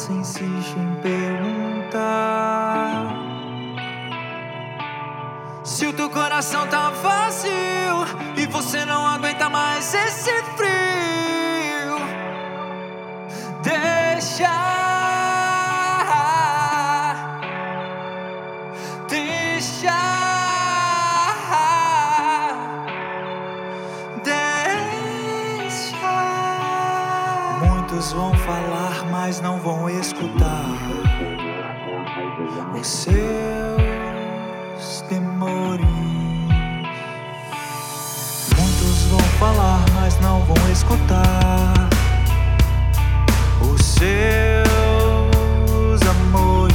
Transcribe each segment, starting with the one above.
você insiste em perguntar se o teu coração tá vazio e você não aguenta mais esse frio. Deixa Muitos vão falar, mas não vão escutar os seus temores. Muitos vão falar, mas não vão escutar os seus amores.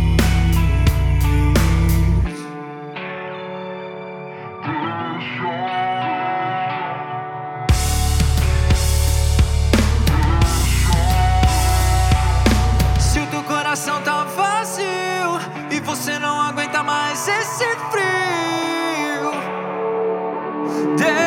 Se o teu coração tá vazio e você não aguenta mais esse frio,